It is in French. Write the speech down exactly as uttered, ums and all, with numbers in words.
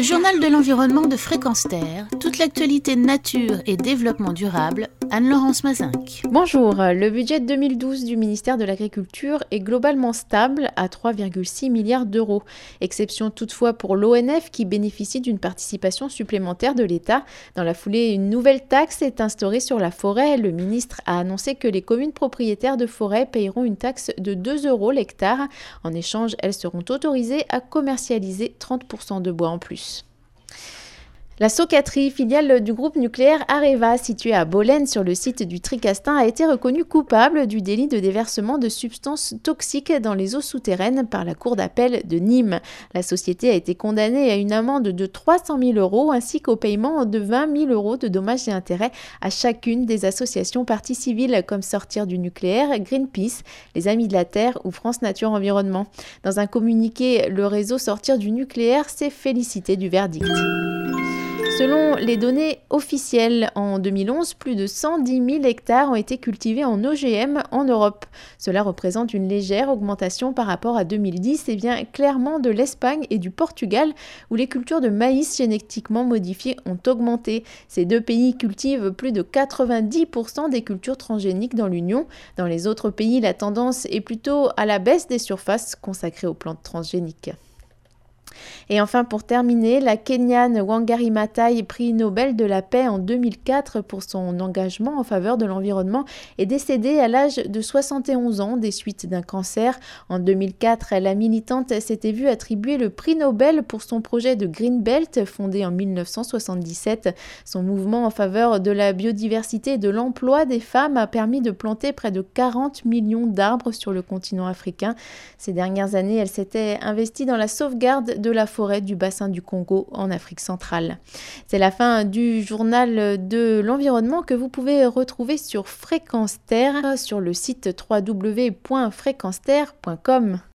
journal de l'environnement de Fréquence Terre, toute l'actualité nature et développement durable, Anne-Laurence Mazinck. Bonjour, le budget deux mille douze du ministère de l'Agriculture est globalement stable à trois virgule six milliards d'euros. Exception toutefois pour l'O N F qui bénéficie d'une participation supplémentaire de l'État. Dans la foulée, une nouvelle taxe est instaurée sur la forêt. Le ministre a annoncé que les communes propriétaires de forêt payeront une taxe de deux euros l'hectare. En échange, elles seront autorisées à commercialiser trente pour cent de bois en plus. La Socatri, filiale du groupe nucléaire Areva, située à Bolène sur le site du Tricastin, a été reconnue coupable du délit de déversement de substances toxiques dans les eaux souterraines par la cour d'appel de Nîmes. La société a été condamnée à une amende de trois cent mille euros ainsi qu'au paiement de vingt mille euros de dommages et intérêts à chacune des associations parties civiles comme Sortir du nucléaire, Greenpeace, les Amis de la Terre ou France Nature Environnement. Dans un communiqué, le réseau Sortir du nucléaire s'est félicité du verdict. Selon les données officielles, en deux mille onze, plus de cent dix mille hectares ont été cultivés en O G M en Europe. Cela représente une légère augmentation par rapport à deux mille dix et vient clairement de l'Espagne et du Portugal où les cultures de maïs génétiquement modifiées ont augmenté. Ces deux pays cultivent plus de quatre-vingt-dix pour cent des cultures transgéniques dans l'Union. Dans les autres pays, la tendance est plutôt à la baisse des surfaces consacrées aux plantes transgéniques. Et enfin, pour terminer, la Kenyane Wangari Maathai, prix Nobel de la paix en deux mille quatre pour son engagement en faveur de l'environnement, est décédée à l'âge de soixante et onze ans des suites d'un cancer. En deux mille quatre, la militante s'était vue attribuer le prix Nobel pour son projet de Green Belt, fondé en mille neuf cent soixante-dix-sept. Son mouvement en faveur de la biodiversité et de l'emploi des femmes a permis de planter près de quarante millions d'arbres sur le continent africain. Ces dernières années, elle s'était investie dans la sauvegarde de la forêt du bassin du Congo en Afrique centrale. C'est la fin du journal de l'environnement que vous pouvez retrouver sur Fréquence Terre sur le site w w w point fréquence terre point com.